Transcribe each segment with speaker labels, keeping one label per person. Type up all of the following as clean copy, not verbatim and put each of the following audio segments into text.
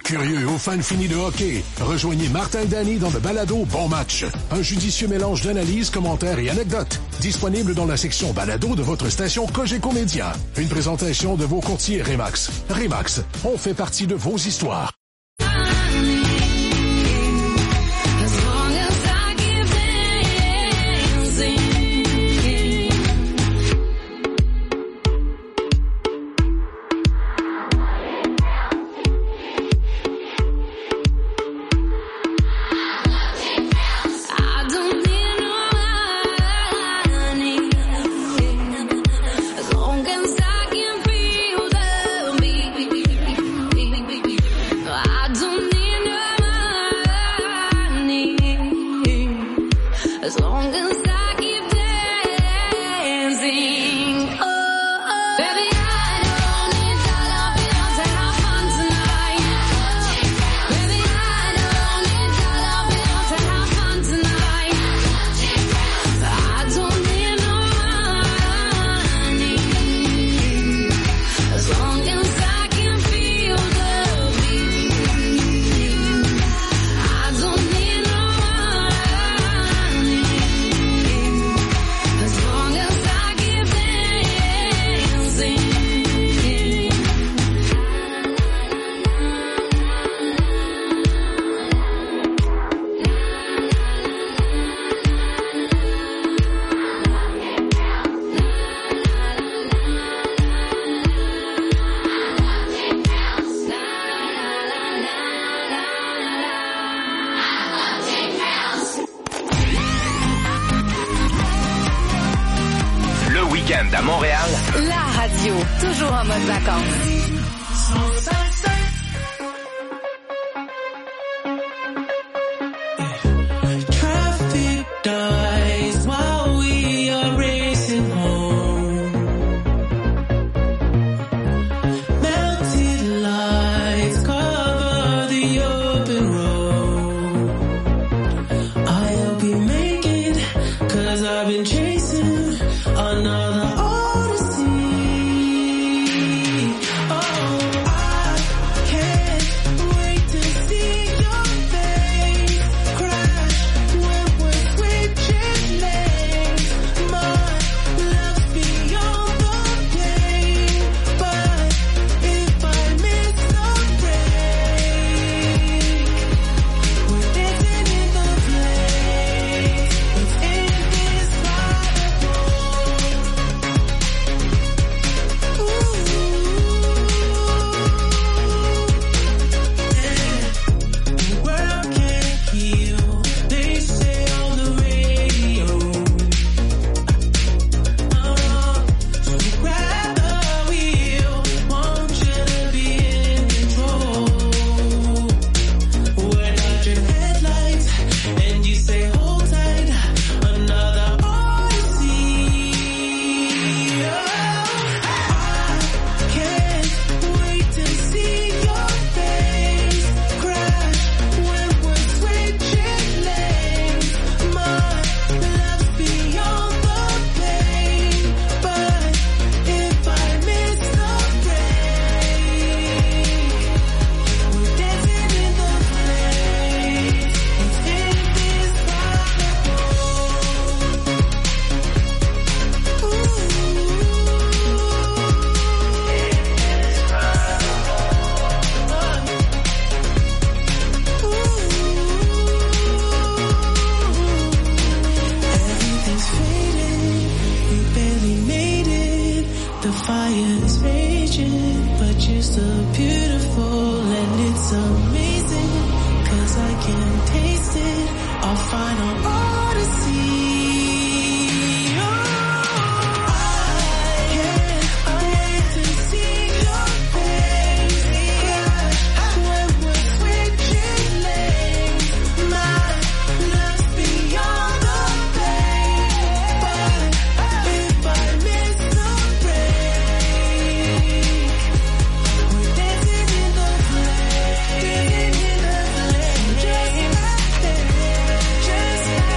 Speaker 1: Curieux ou fan fini de hockey, rejoignez Martin Dany dans le balado Bon Match. Un judicieux mélange d'analyses, commentaires et anecdotes. Disponible dans la section balado de votre station Cogeco Média. Une présentation de vos courtiers Remax. Remax, on fait partie de vos histoires.
Speaker 2: À Montréal,
Speaker 3: la radio, toujours en mode vacances.
Speaker 4: Just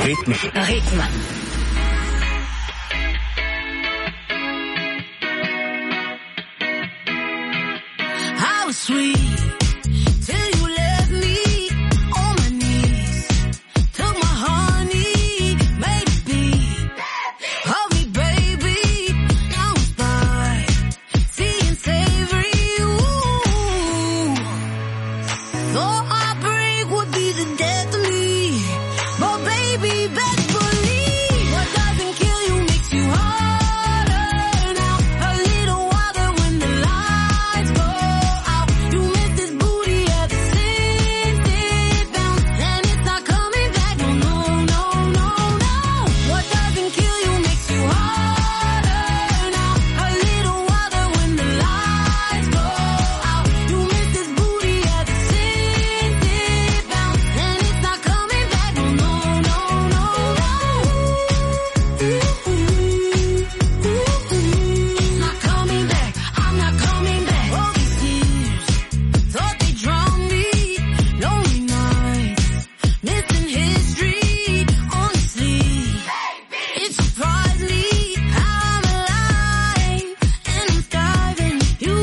Speaker 2: Rythme.
Speaker 4: How sweet till you left me on my knees. Took my honey, made it beat. Hug me, baby, now I'm fine. Tea and savory, ooh. Thought heartbreak would be the death of me, but baby, best believe what doesn't kill you makes you harder. Now a little water when the lights go out. You miss this booty ever since it bounced, and it's not coming back. No, no, no, no, no. What doesn't kill you makes you harder. Now a little water when the lights go out. You miss this booty ever since it bounced, and it's not coming back. No, no, no, no, no. It's not coming back. I'm not coming back. All these years thought they drowned me. Lonely nights, missing history. Honestly, it surprised me how I'm alive and I'm thriving. You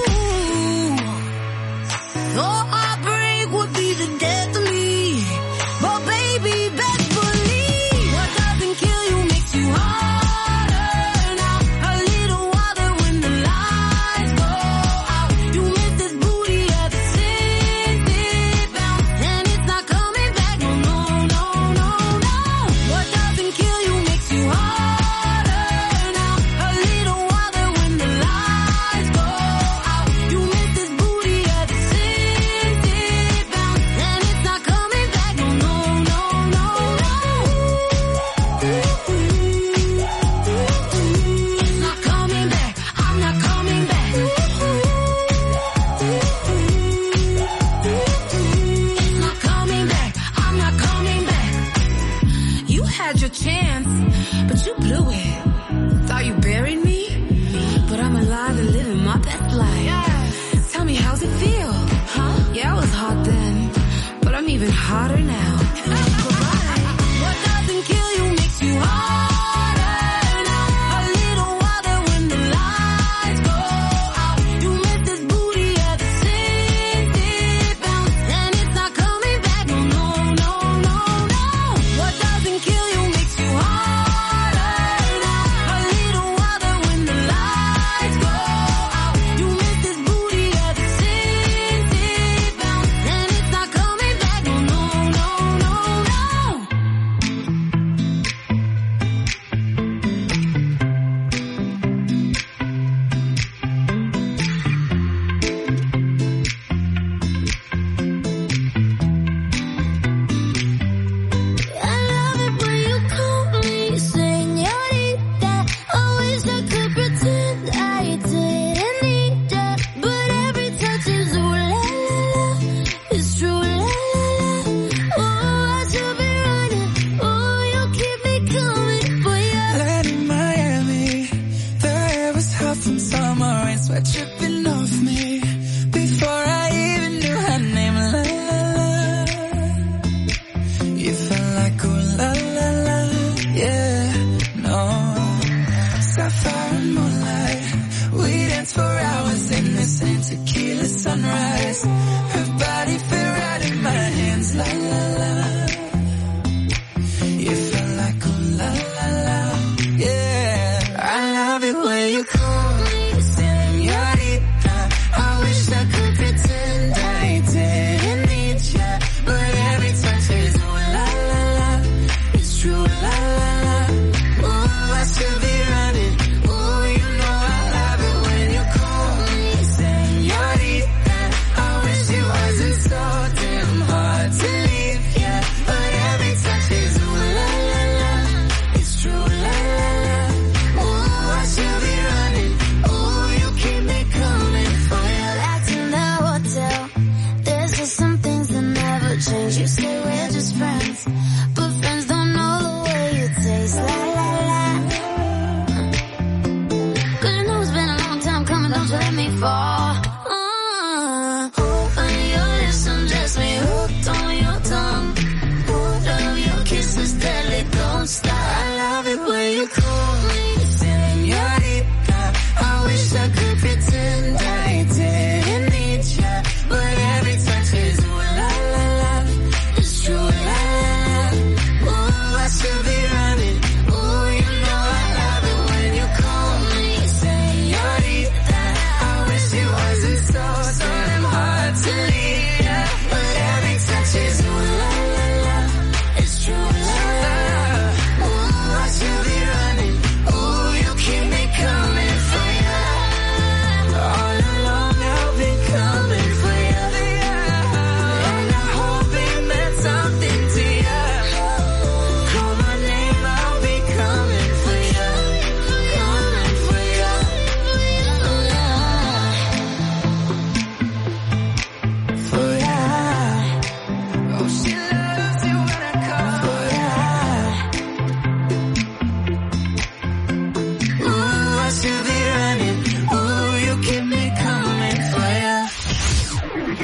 Speaker 4: thought heartbreak would be the death of me, but baby, best believe what doesn't kill you makes you harder. Now a little water when the lights go out. You miss this booty ever since it bounced, and it's not coming back. No, no, no, no, no. What doesn't kill you makes you harder. Now a little water when the lights go out. You miss this booty ever since it bounced, and it's not coming back. No, no, no, no, no. It's not coming back. I'm not coming back. It's not coming back. I'm not coming back. You had your chance, but you blew it. Thought you buried me, but I'm alive and living my best life. Tell me, how's it feel? Huh? Yeah, I was hot then, but I'm even hotter now. Goodbye. What doesn't kill you makes you harder. Now a little water when the lights go out. You miss this booty ever since it bounced, and it's not coming back. No, no, no, no, no. What doesn't kill you makes you harder. Now a little water when the lights go out. You miss this booty ever since it bounced, and it's not coming back. No, no, no, no, no.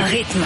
Speaker 3: Rythme.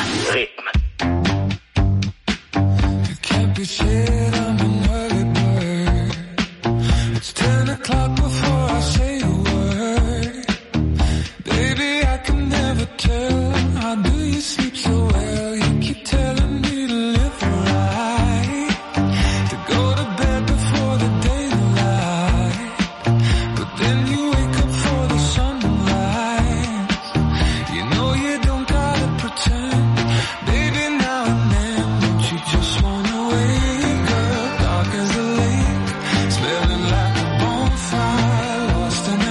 Speaker 5: Smelling like a bonfire, lost in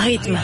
Speaker 3: Rythme.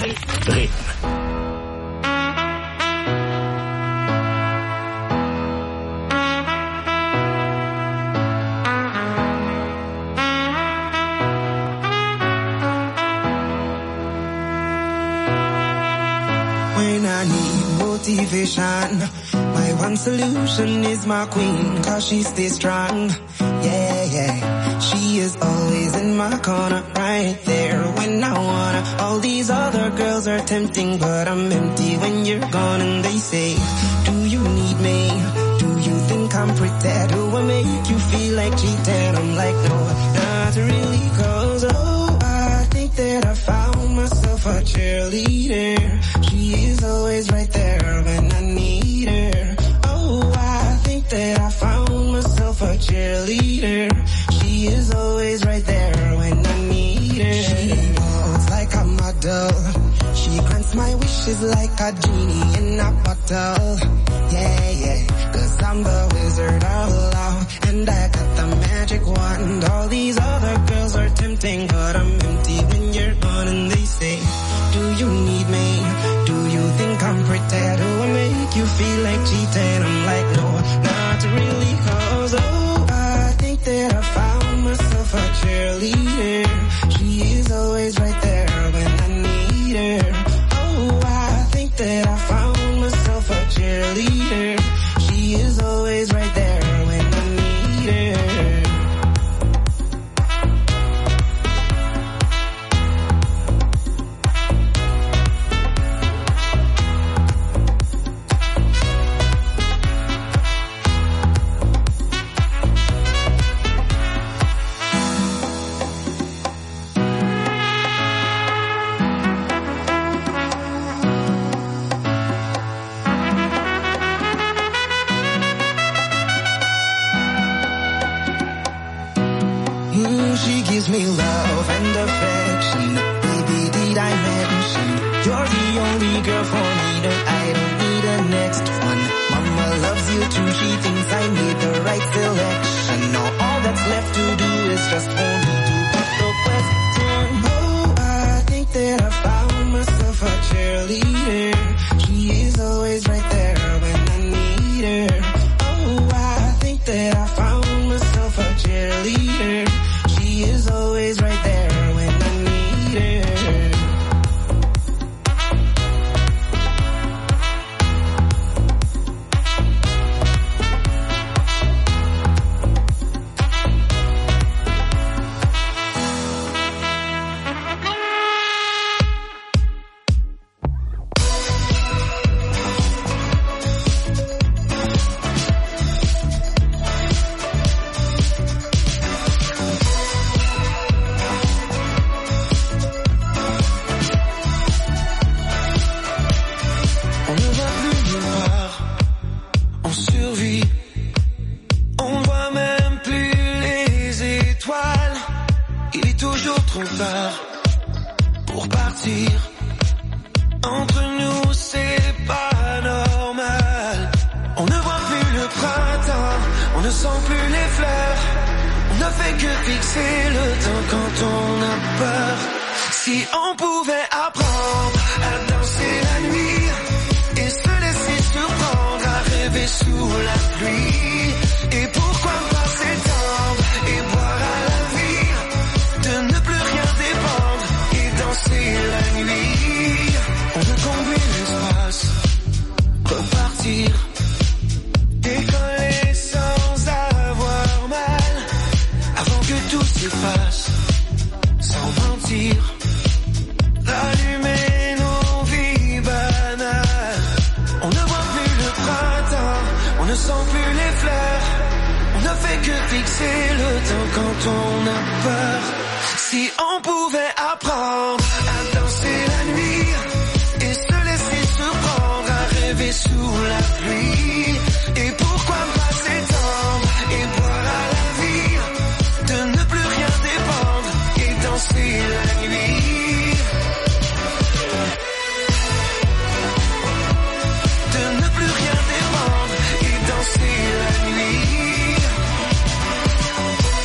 Speaker 5: When I need motivation, my one solution is my queen, cause she stays strong. Yeah, yeah, she is always in my corner, right there when I wanna. All these other girls are tempting, but I'm empty when you're gone. And they say, do you need me? Do you think I'm pretty? Do I make you feel like cheating? I'm like, no, not really, cause oh, I think that I found myself a cheerleader. She is always right there when I need her. Oh, I think that I found myself a cheerleader. She is always right there when I need her. She walks like a model. She grants my wishes like a genie in a bottle. Yeah, yeah, cause I'm the wizard of love, and I got the magic wand. All these other girls are tempting, but I'm empty when you're gone. And they say, do you need me? Do you think I'm pretty? Do I make you feel like cheating? I'm like, no, not really, cause oh, I think that I found myself a cheerleader. She is always right there when I need her. Oh, I think that I found myself a cheerleader. She is always right there when I need her. She gives me love and affection. Baby, did I mention you're the only girl for me that I don't need a next one. Mama loves you too. She thinks I made the right selection. Now all that's left to do is just for me to put the question. Oh, I think that I found myself a cheerleader. She is always right there when I need her. Oh, I think that I found myself a cheerleader. She is always right there when I need her.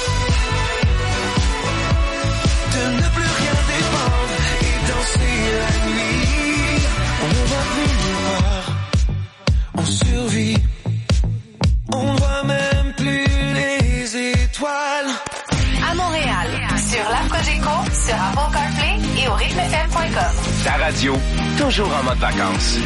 Speaker 6: De ne plus rien dépendre et danser la
Speaker 2: Radio, toujours en mode vacances.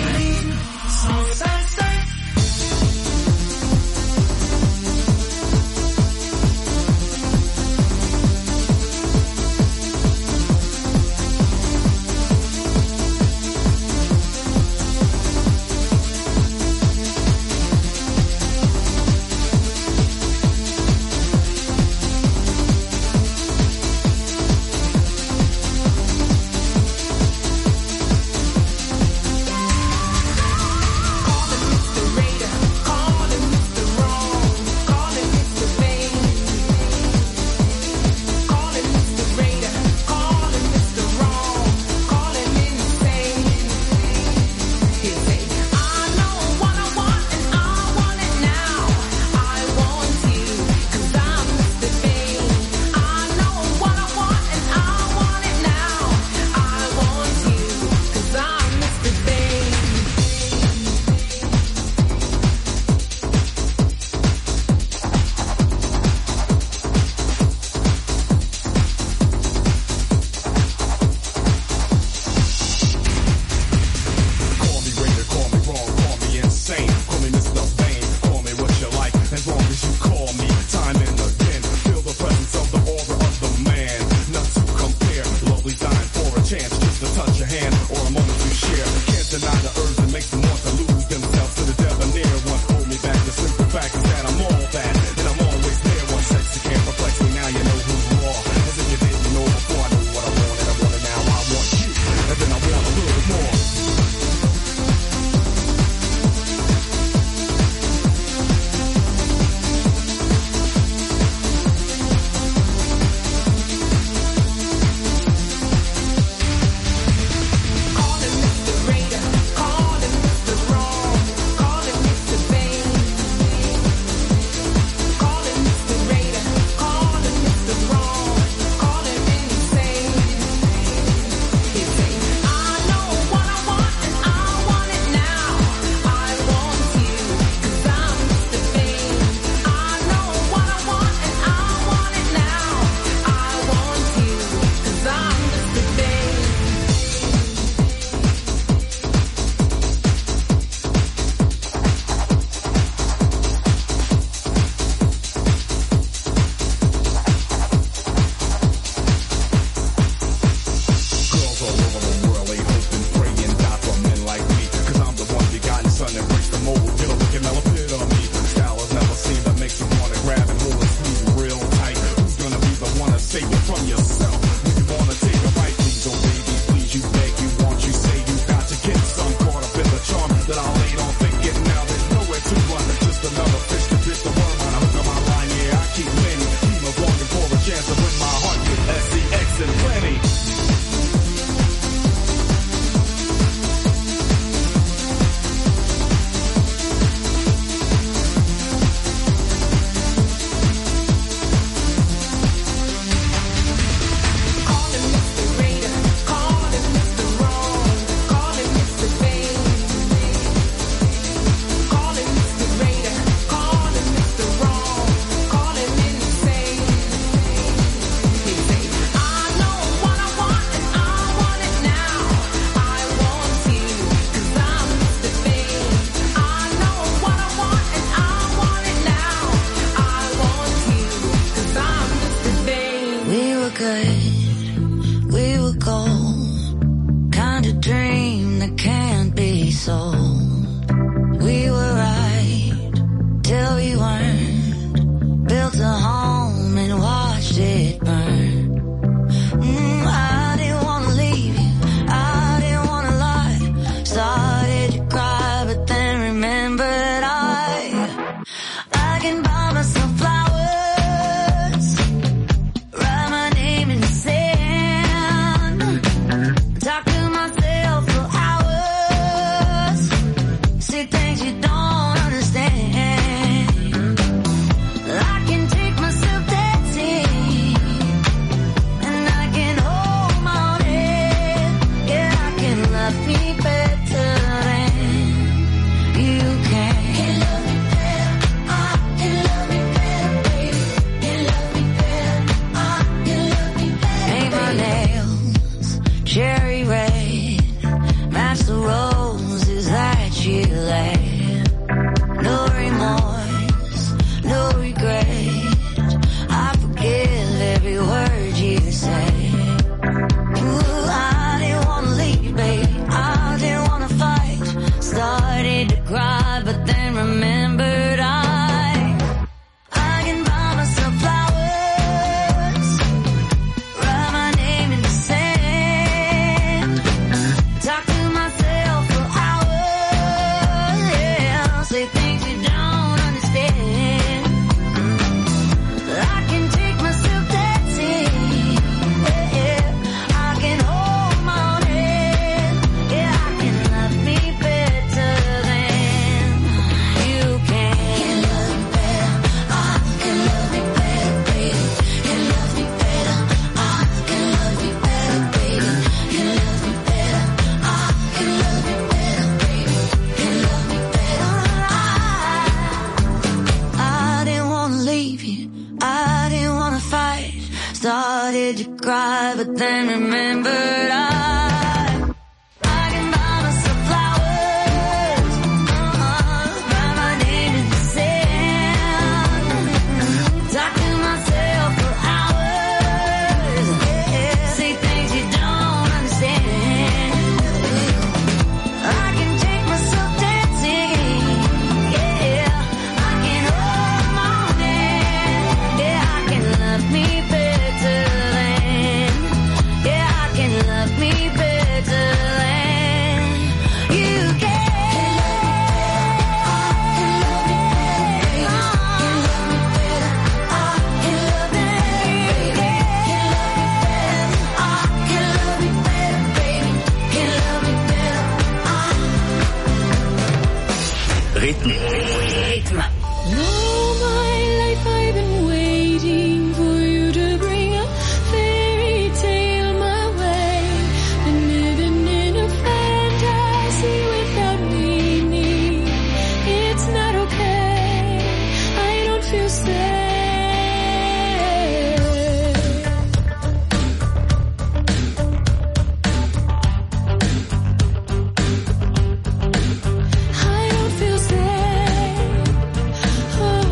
Speaker 4: cherry red, delay. No remorse, no regret. I forgive every word you say. Ooh, I didn't wanna leave, babe. I didn't wanna fight. Started to cry, but then remembered I can buy myself flowers, write my name in the sand, talk to myself for hours, yeah, say things you don't understand. I can take myself dancing, yeah, I can hold my own hand, yeah, I can love me better than you can. Can love me better, I can love me better, baby. Can love me better, I can love me better, baby. Can love me better, I can love me better, baby. Can love me better, I didn't wanna leave you, I didn't wanna fight. Started to cry, but then remembered I can buy myself flowers, write my name in the sand, talk to myself for hours, yeah, say things you don't understand. I can take myself dancing, yeah, I can hold my own hand, yeah, I can love me better than, yeah, I can love me better than you can. Can love me better, I can love me better, I can love me better, baby. Can love me better,
Speaker 2: Rythme.
Speaker 6: All my life I've been waiting for you to bring a fairy tale my way. Been living in a fantasy without meaning. It's not okay. I don't feel safe. I don't feel safe. Oh.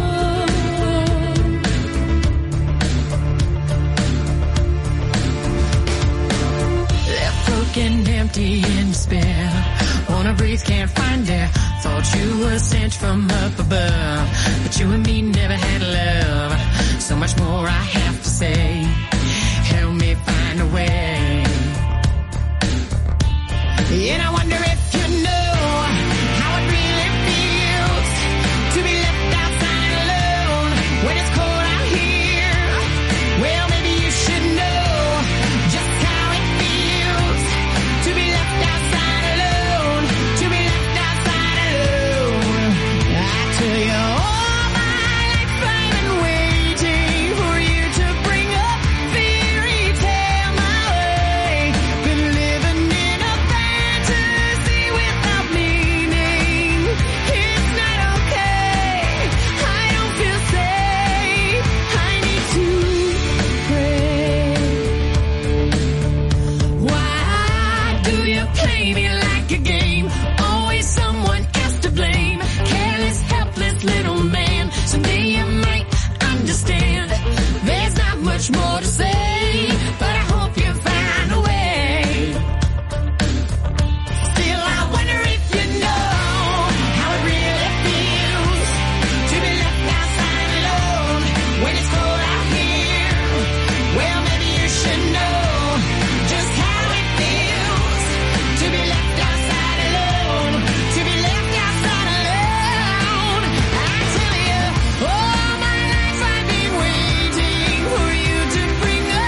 Speaker 6: Left broken, empty, in despair. Wanna breathe, can't find air. Thought you were sent from up above, but you and me never had love. So much more I have to say. Help me find a way. And I wonder if you know how it really feels to be left outside alone when it's cold out here. Well, maybe you should know just how it feels to be left outside alone, to be left outside alone. I tell you, all my life I've been waiting for you to bring a fairy tale my way. Been living in a fantasy without meaning. It's not okay. I don't feel safe. I need to pray. Why do you play me like a game? Always someone else to blame. Careless, helpless little man. Someday you might understand. There's not much more to say, but I hope you find a way. Still, I wonder if you know how it really feels to be left outside alone when it's cold out here. Well, maybe you should know just how it feels to be left outside alone, to be left outside alone. I tell you, all my life I've been waiting for you to bring a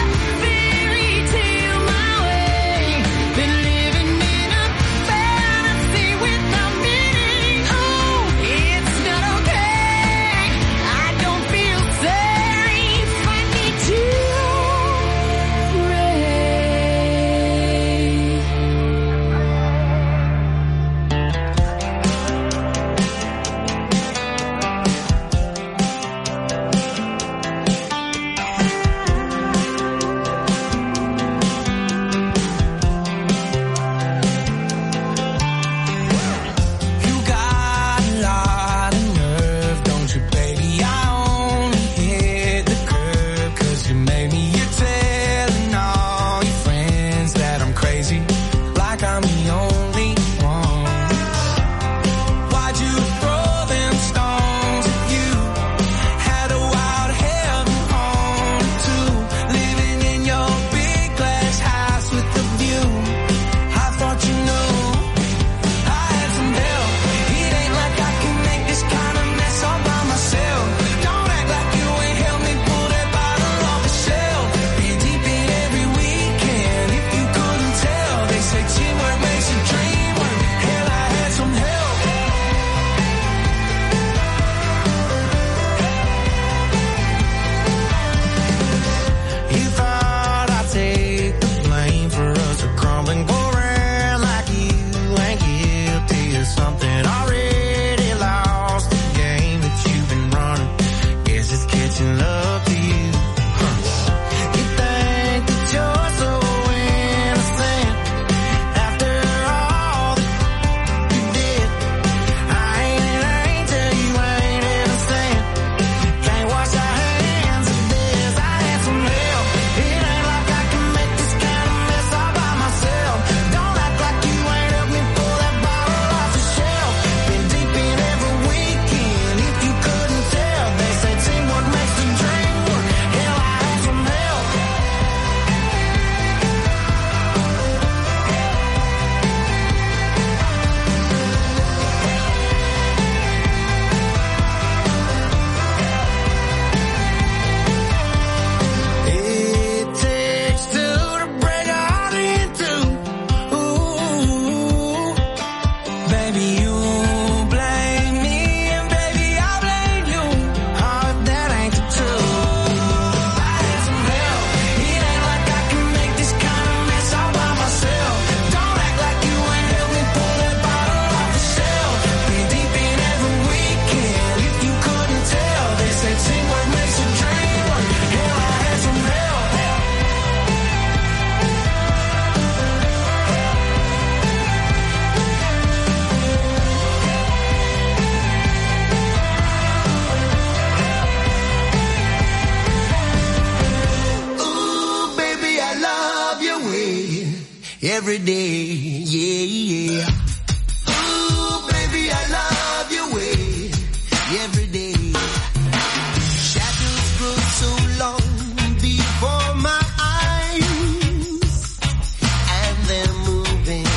Speaker 5: every day, yeah. Ooh, baby, I love your way every day. Shadows grow so long before my eyes, and they're moving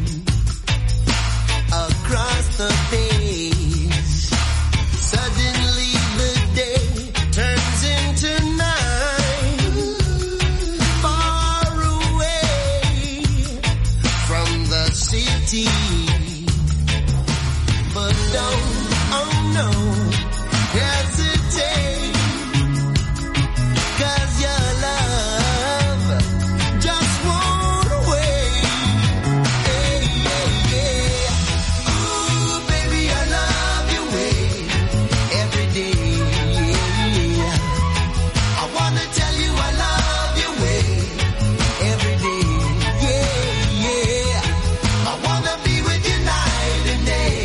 Speaker 5: across the page. Suddenly the day turns into night, far away from the city. But don't, oh no, hesitate, 'cause your love just won't wait. Hey, yeah, yeah. Ooh, baby, I love your way every day. Yeah. I wanna tell you I love your way every day. Yeah, yeah. I wanna be with you night and day.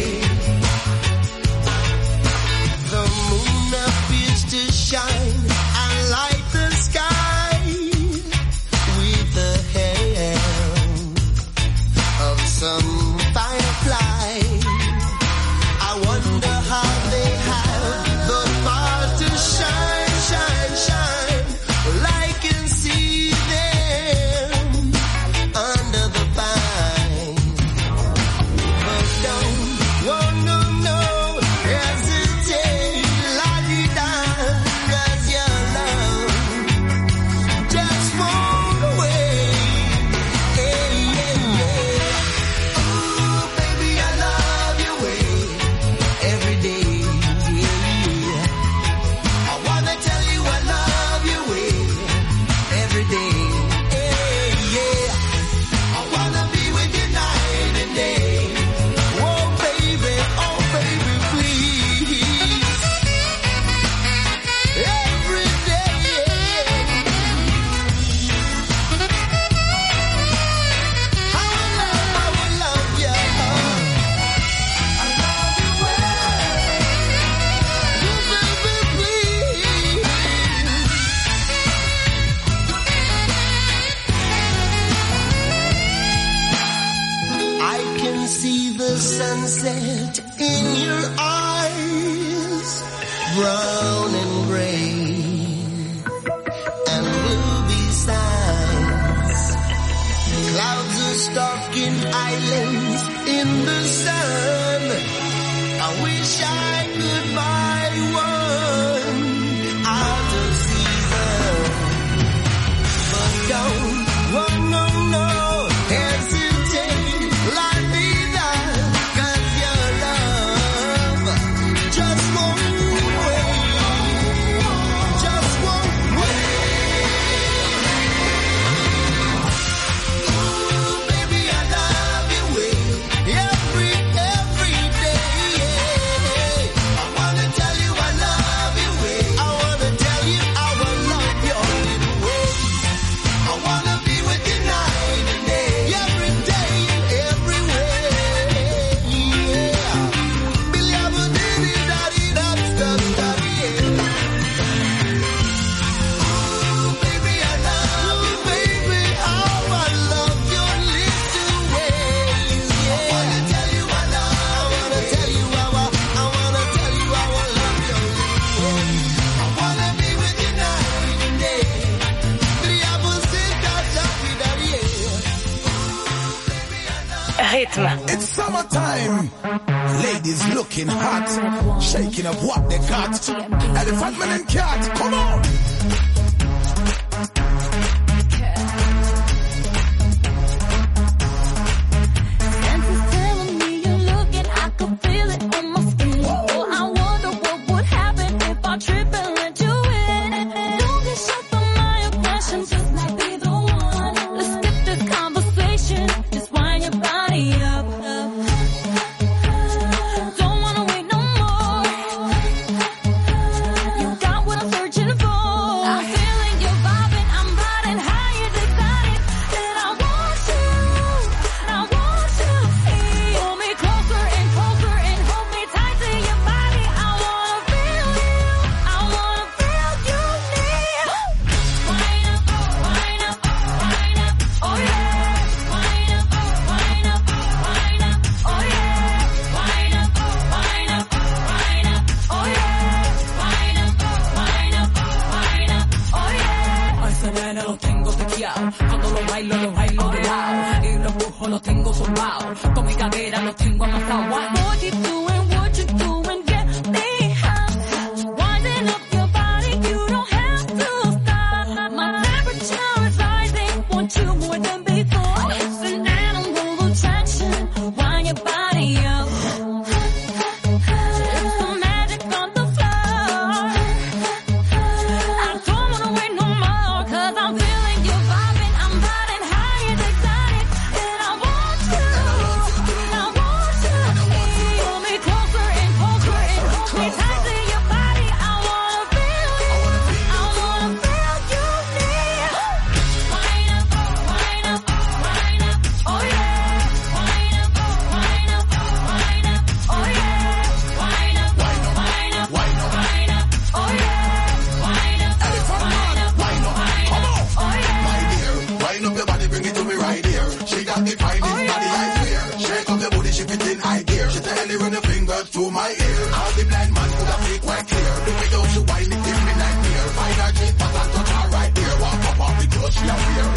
Speaker 5: The moon appears to shine and light the sky with the help of some firefly. I wonder how they have the power to shine, shine, shine. Well, I can see them under the pine. But don't, oh no, no, hesitate, la-di-da, 'cause your love just won't wait. Hey, yeah, yeah. Ooh, baby, I love your way every day. Yeah. I wanna tell you I love your way every day. Hey, yeah. I wanna be with you night and day. Oh baby, please. Every day. I will love you. I love you well. Oh baby, please. I can see the sunset in your eyes, brown and gray and blue besides. Clouds are stalking islands in the sun. I wish I could buy one out of season. But don't, oh no, no, hesitate, la-di-da, 'cause your love just won't wait, just won't wait. Ooh, baby, I love your way every day, yeah. I wanna tell you I love your way. I wanna tell you I will love your little way. I wanna be with you night and day, every day and everywhere. Yeah. Billy, I will do-di-da-di-da-di-da-di, yeah. Ooh, baby, I love you, baby. Oh, I love your little ways. Yeah. I wanna tell you I love. I wanna tell you I will love your little ways. I wanna be with you night and day. Billy, I will sit-da-da-di-da-di, yeah.
Speaker 3: Rythme.
Speaker 7: It's summertime. Ladies looking hot, shaking up what they got. Elephant man and cat, come on.
Speaker 4: Senses telling me you're looking, I can feel it on my skin. Oh, I wonder what would happen if I trip and let you in. Don't get shut from my aggression, just might be the one. Let's skip this conversation, just wind your body up. Don't wanna wait no more. You got what I'm searching for.
Speaker 6: pegado. Cuando lo bailo de lado. Y los brujos los tengo zumbados. Con mi cadera los tengo amasados. What you doing, what you doing, get me high. Winding up your body, you don't have to stop. My temperature is rising, want you more than before. It's an animal attraction, wind your body up. It's the magic on the floor. I don't wanna wait no more, 'cause I'm feeling you vibing, I'm riding high and excited, and I want you, pull me closer and closer and hold me tight to your body. I wanna feel you, I wanna feel you near. Wind up, wind up, wind up, oh yeah. Wind up, wind up, wind up, oh yeah. Wind up, wind up, wind up, wind up, oh yeah. Wind up, wind up, wind up, oh yeah.
Speaker 7: My dear, wind up your body, bring it to me right here. She got the finest body, I swear. Shake up the booty, she fit in high gear. She tell you run your fingers to my ear. All the blind man could have fake quite clear. The way you she wind it, give me nightmare. Find her cheek, but and touch her right there. Walk up off the clothes, she a wear.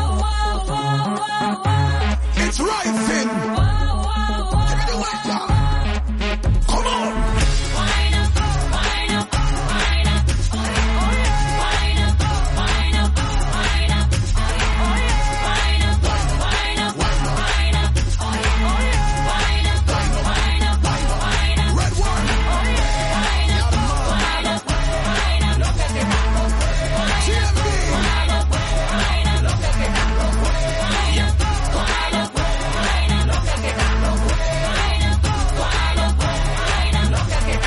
Speaker 7: It's rising. Give me the white girl. Come on.
Speaker 6: Wind up, wind up, wind up, oh yeah. Wind up, wind up, wind up, oh yeah. Wind up, wind up, wind up, oh yeah. Wind up, wind up, wind up,
Speaker 7: Red one.
Speaker 6: oh yeah. Wind up, wind up, wind up, look at it.
Speaker 7: GMB.
Speaker 6: Wind up, wind up, look at it. Wind up, wind up, wind up, look at it. Wind up, wind up, wind up, look at it. Wind up, wind up, wind up, look at it.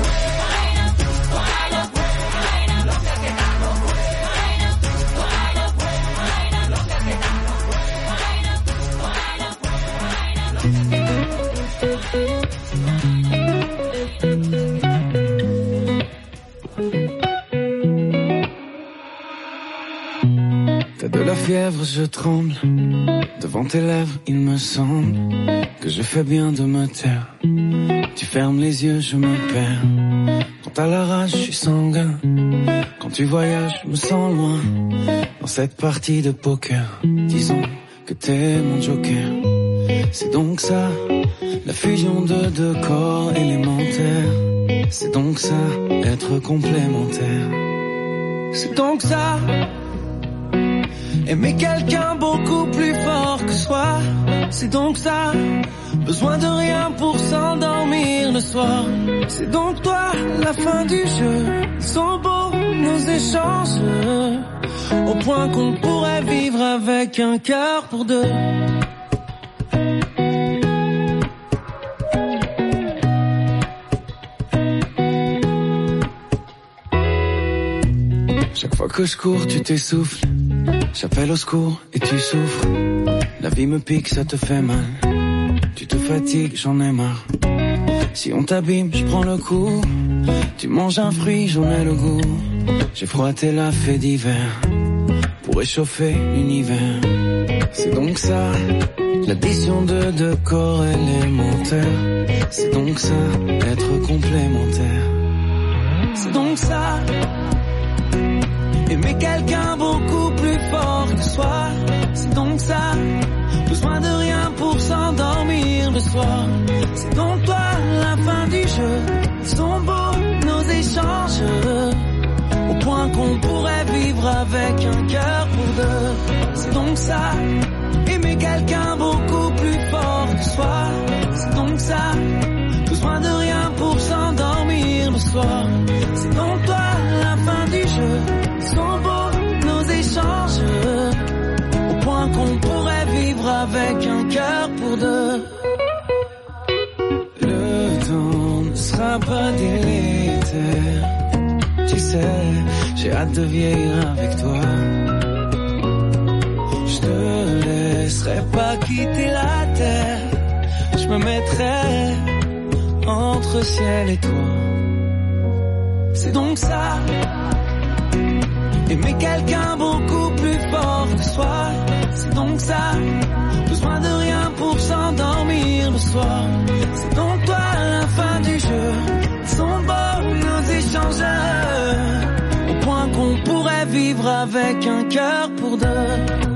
Speaker 8: T'as de la fièvre, je tremble. Devant tes lèvres, il me semble que je fais bien de me taire. Tu fermes les yeux, je me perds. Quand t'as la rage, je suis sanguin. Quand tu voyages, je me sens loin. Dans cette partie de poker, disons que t'es mon joker. C'est donc ça, la fusion de deux corps élémentaires. C'est donc ça, être complémentaire. C'est donc ça, aimer quelqu'un beaucoup plus fort que soi. C'est donc ça, besoin de rien pour s'endormir le soir. C'est donc toi, la fin du jeu. Ils sont beaux nos échanges, au point qu'on pourrait vivre avec un cœur pour deux. Chaque fois que je cours, tu t'essouffles. J'appelle au secours et tu souffres. La vie me pique, ça te fait mal. Tu te fatigues, j'en ai marre. Si on t'abîme, je prends le coup. Tu manges un fruit, j'en ai le goût. J'ai froissé la fée d'hiver pour réchauffer l'univers. C'est donc ça, l'addition de deux corps élémentaires. C'est donc ça, être complémentaire. C'est donc ça, aimer quelqu'un beaucoup plus fort que soi. C'est donc ça, besoin de rien pour s'endormir le soir. C'est donc toi, la fin du jeu. Ils sont beaux nos échanges, au point qu'on pourrait vivre avec un cœur pour deux. C'est donc ça, aimer quelqu'un beaucoup plus fort que soi. C'est donc ça, besoin de rien pour s'endormir le soir. C'est donc toi, la fin du jeu. Ils sont beaux nos échanges, au point qu'on pourrait vivre avec un cœur pour deux. Le temps ne sera pas délétère. Tu sais, j'ai hâte de vieillir avec toi. Je te laisserai pas quitter la terre. Je me mettrai entre ciel et toi. C'est donc ça, aimer quelqu'un beaucoup plus fort que soi. C'est donc ça, besoin de rien pour s'endormir le soir. C'est donc toi, la fin du jeu. Ils sont beaux nos échanges, au point qu'on pourrait vivre avec un cœur pour deux.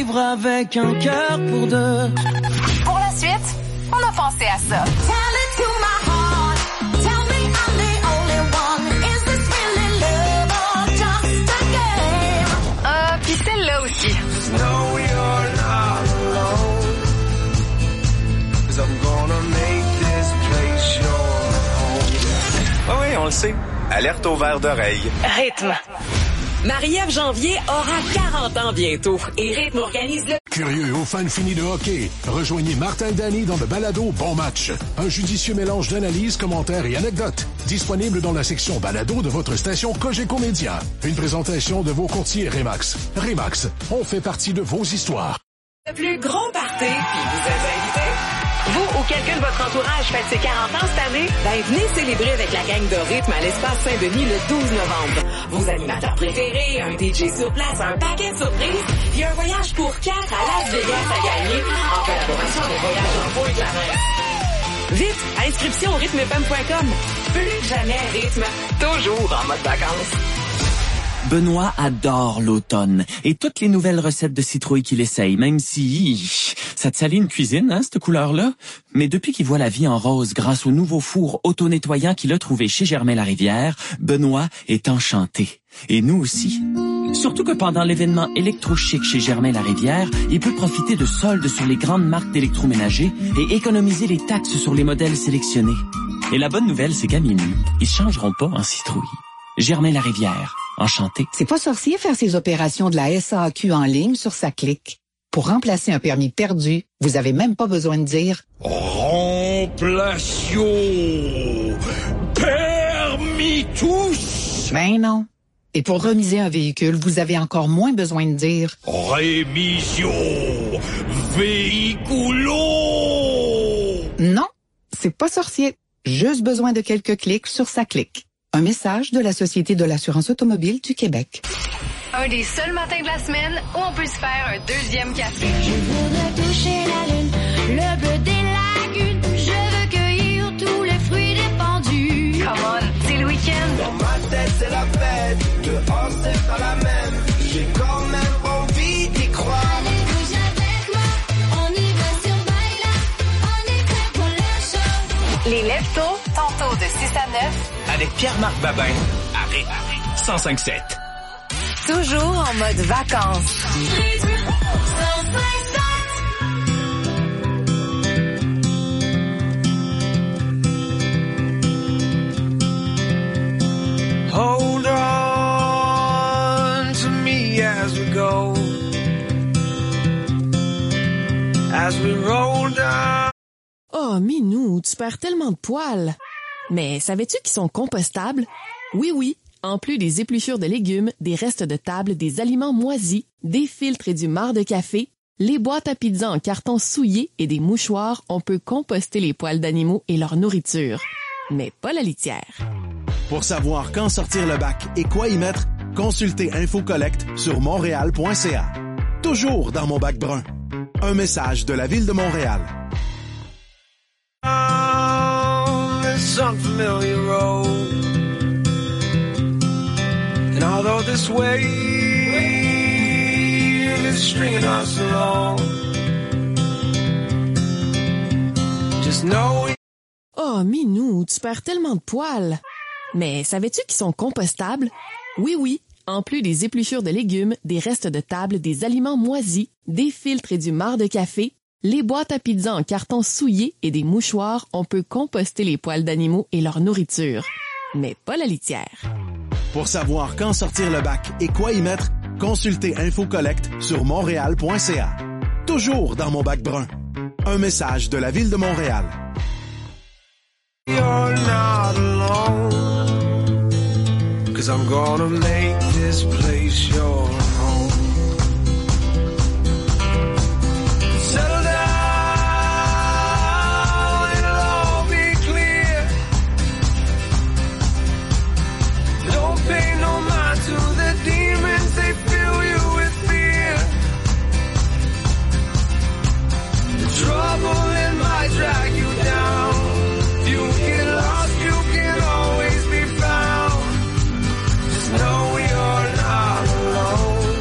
Speaker 8: vivre avec un cœur pour deux.
Speaker 3: Pour la suite, on a pensé à ça.
Speaker 4: Tell it to my heart. Tell me I'm the only one. Is this really love or just a game?
Speaker 3: Ah, puis celle-là aussi.
Speaker 8: No, you're not alone. 'Cause I'm gonna make this place your home.
Speaker 2: Ah oui, on le sait. Alerte au verre d'oreille.
Speaker 3: Rythme.
Speaker 9: Marie-Ève Janvier aura 40 ans bientôt et Rythme organise le...
Speaker 1: Curieux aux fans finis de hockey, rejoignez Martin Dany dans le balado Bon Match. Un judicieux mélange d'analyses, commentaires et anecdotes. Disponible dans la section balado de votre station Cogeco Média. Une présentation de vos courtiers Remax. Remax, on fait partie de vos histoires.
Speaker 9: Le plus gros party, puis vous êtes invités.
Speaker 3: Vous ou quelqu'un de votre entourage fête ses 40 ans cette année?
Speaker 9: Ben, venez célébrer avec la gang de Rythme à l'espace Saint-Denis le 12 novembre. Vos animateurs préférés, un DJ sur place, un paquet de surprises, puis un voyage pour 4 à Las Vegas à gagner en collaboration avec Voyage en Fou et Clarence. Vite, inscription au rythmefm.com. Plus que jamais Rythme, toujours en mode vacances.
Speaker 10: Benoît adore l'automne et toutes les nouvelles recettes de citrouille qu'il essaye, même si ça te salit une cuisine, hein, cette couleur-là. Mais depuis qu'il voit la vie en rose grâce au nouveau four auto-nettoyant qu'il a trouvé chez Germain-Larivière, Benoît est enchanté. Et nous aussi. Surtout que pendant l'événement électrochic chez Germain-Larivière, il peut profiter de soldes sur les grandes marques d'électroménager et économiser les taxes sur les modèles sélectionnés. Et la bonne nouvelle, c'est qu'à minuit, ils changeront pas en citrouille. Germain-Larivière. Enchanté.
Speaker 11: C'est pas sorcier faire ses opérations de la SAQ en ligne sur sa clique. Pour remplacer un permis perdu, vous avez même pas besoin de dire
Speaker 8: Remplation permis tous.
Speaker 11: Ben non. Et pour remiser un véhicule, vous avez encore moins besoin de dire
Speaker 8: Rémission véhiculo.
Speaker 11: Non, c'est pas sorcier. Juste besoin de quelques clics sur sa clique. Un message de la Société de l'assurance automobile du Québec.
Speaker 3: Un des seuls matins de la semaine où on peut se faire un deuxième café.
Speaker 4: Je voudrais toucher la lune, le bleu des lagunes. Je veux cueillir tous les fruits défendus.
Speaker 3: Come on, c'est le week-end.
Speaker 8: Dans ma tête, c'est la fête. Dehors, c'est pas la même. J'ai quand même envie d'y croire.
Speaker 4: Allez, bouge avec moi. On y va sur Baila. On est prêt pour la show.
Speaker 3: Les lève-tôt, tantôt de 6 à 9.
Speaker 2: Avec Pierre-Marc Babin. Arrête. 105.7.
Speaker 3: Toujours en mode vacances.
Speaker 8: Hold on to me as we go, as we roll down.
Speaker 9: Oh, Minou, tu perds tellement de poils. Mais savais-tu qu'ils sont compostables? Oui, oui. En plus des épluchures de légumes, des restes de table, des aliments moisis, des filtres et du marc de café, les boîtes à pizza en carton souillé et des mouchoirs, on peut composter les poils d'animaux et leur nourriture. Mais pas la litière.
Speaker 12: Pour savoir quand sortir le bac et quoi y mettre, consultez InfoCollect sur montréal.ca. Toujours dans mon bac brun. Un message de la Ville de Montréal.
Speaker 8: This unfamiliar road. And although this wave is stringing us along, just know.
Speaker 9: Oh, Minou, tu perds tellement de poils. Mais savais-tu qu'ils sont compostables? Oui, oui. En plus des épluchures de légumes, des restes de table, des aliments moisis, des filtres et du marc de café, les boîtes à pizza en carton souillé et des mouchoirs, on peut composter les poils d'animaux et leur nourriture. Mais pas la litière.
Speaker 12: Pour savoir quand sortir le bac et quoi y mettre, consultez InfoCollect sur montréal.ca. Toujours dans mon bac brun. Un message de la Ville de Montréal.
Speaker 8: You're not alone, 'cause I'm gonna make this place your home. Settle down, it'll all be clear. Don't pay no mind to the demons, they fill you with fear. The trouble in might drag you down. You get lost, you can always be found. Just know you're not alone.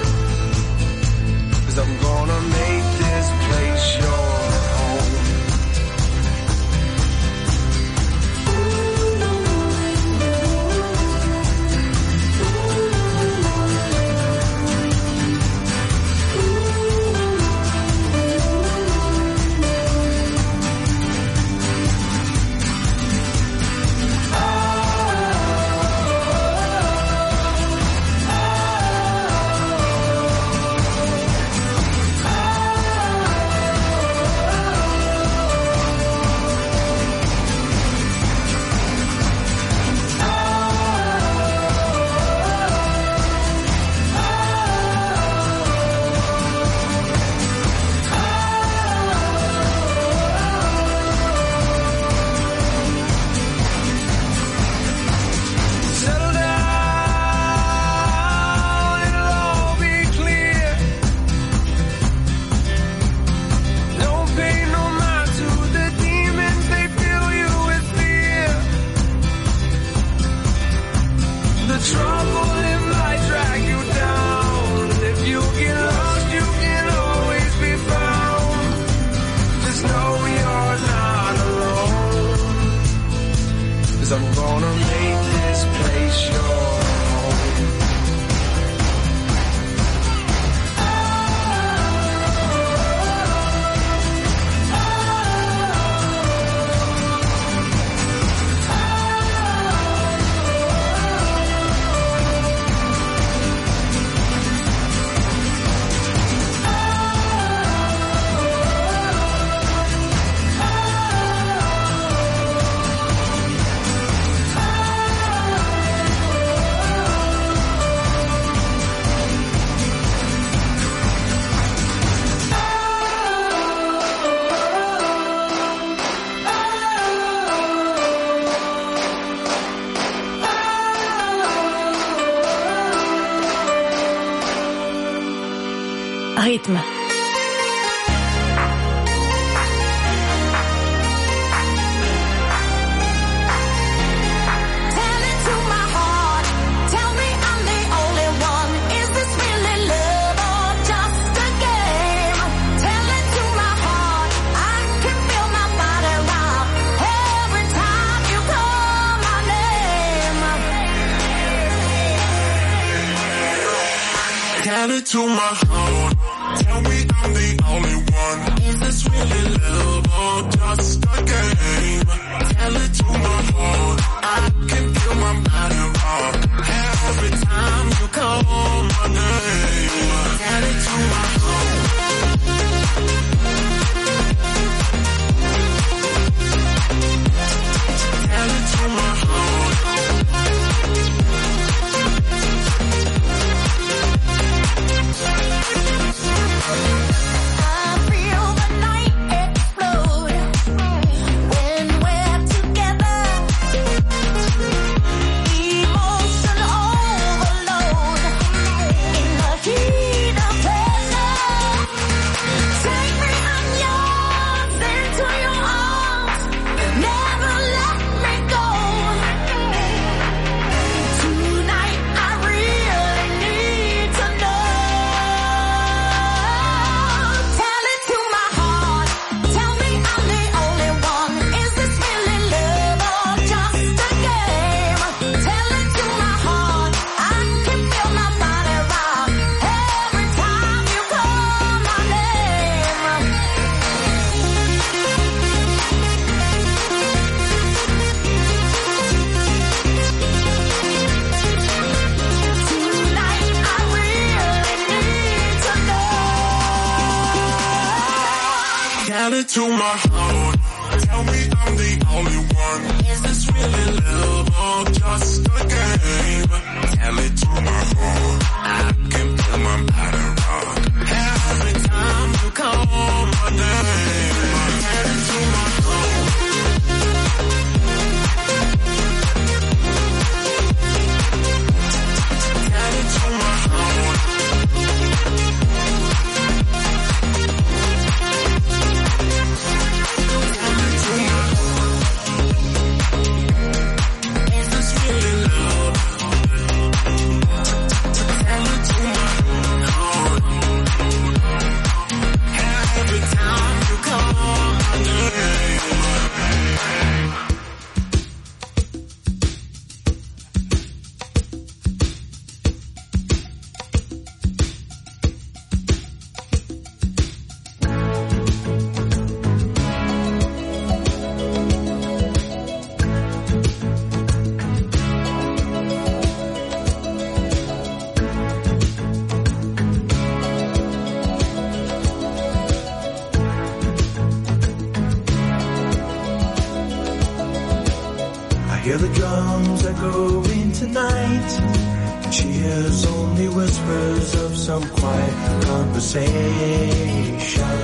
Speaker 13: Rythme.
Speaker 14: Tell it to my heart. Tell me I'm the only one. Is this really love or just a game? Tell it to my heart. I can feel my body rock every time you call my name. Tell it to my heart. Tell it to my heart.
Speaker 4: I feel the night explode when we're together. Emotion overload in the heat of pleasure. Take me on yours into your arms. Never let me go. Tonight I really need to know. Tell it to my heart. Tell me I'm the only one. Is this really love or just a game? Tell it to my heart. I can feel my body rock every time you call my name. Tonight I really need to know.
Speaker 14: Tell it to my heart. Tell me I'm the only one. Is this really love or just a game? Tell it to my heart. I can feel my body rock every time you call my name. Tell it to my heart. Tell it to my heart. Is this really love? Tell it to my heart. Every time you call my name.
Speaker 8: I hear the drums echoing tonight, and she hears only whispers of some quiet conversation.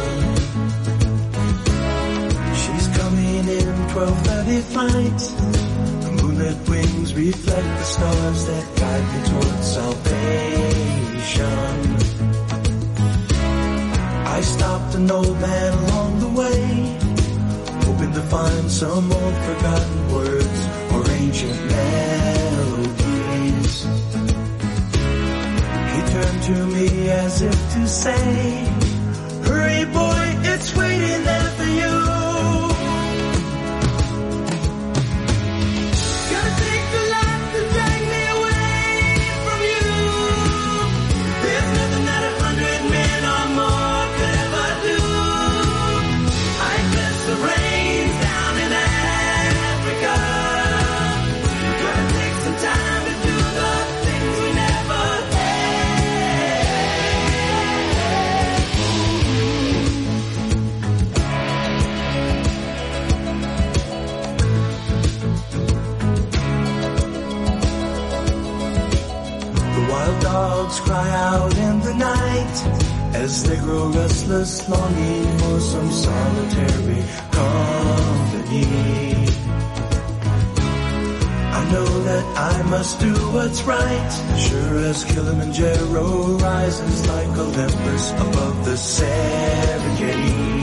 Speaker 8: She's coming in 12:30 flight. The moonlit wings reflect the stars that guide me towards salvation. I stopped an old man along the way, hoping to find some old forgotten words or ancient melodies. He turned to me as if to say, hurry boy, it's waiting there for you. Gonna take the light to drag me away from you. There's nothing that 100 men or more could ever do. I miss the rains down in Africa. Gonna take some time to do the things we never The wild dogs cry out in the night as they grow restless, longing for some solitary company.
Speaker 13: I know that I must do what's right. Sure as Kilimanjaro rises like Olympus above the Serengeti.